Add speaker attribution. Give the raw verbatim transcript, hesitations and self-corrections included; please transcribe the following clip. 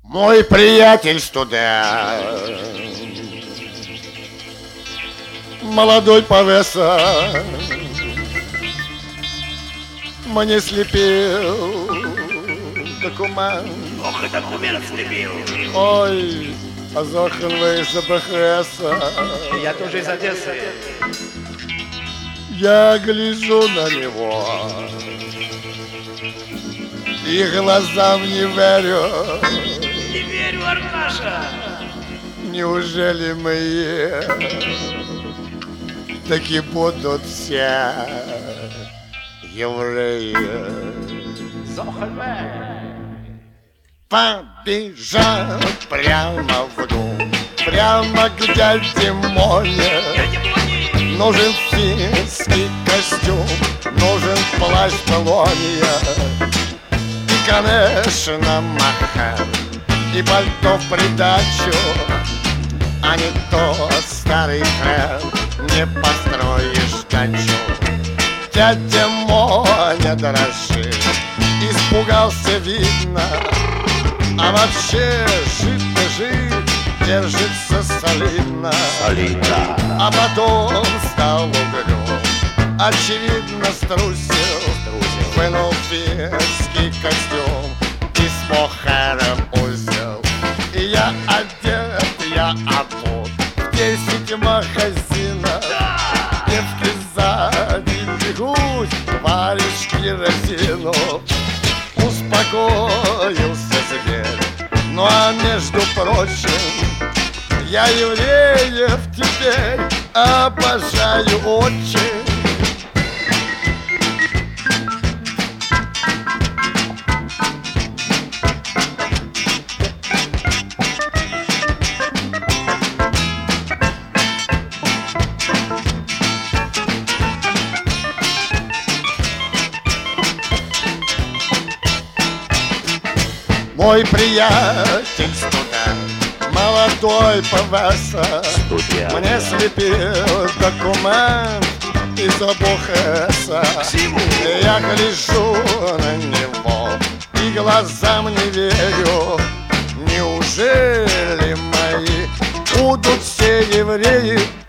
Speaker 1: Мой приятель студент, молодой повеса, мне слепил документ.
Speaker 2: Ох, и документ слепил.
Speaker 1: Ой, азохен вы из АБХСа.
Speaker 2: Я тоже из Одессы.
Speaker 1: Я гляжу на него и глазам не верю.
Speaker 2: Не верю, Аркаша.
Speaker 1: Неужели мои таки будут все евреи? Побежал прямо в дом, прямо к дяде Моне. Нужен финский костюм, нужен плащ полония. И, конечно, маха, и пальто в придачу. А не то старый хрен, не построишь дачу. Дядя Моня дрожит, испугался, видно. А вообще жить-то жить, держится солидно.
Speaker 2: Солидно.
Speaker 1: А потом стал угрюм, очевидно струсил, струсил. Вынул финский костюм и с мохером узел. И я одет, я обут в десять магазинов. Девки сзади бегут, варежки разину. Успокоился зверь, ну а между прочим, я евреев теперь обожаю очень. Мой приятель студент, молодой повеса, мне слепил документ из АБХСа. Я гляжу на него и глазам не верю. Неужели мои будут все евреи?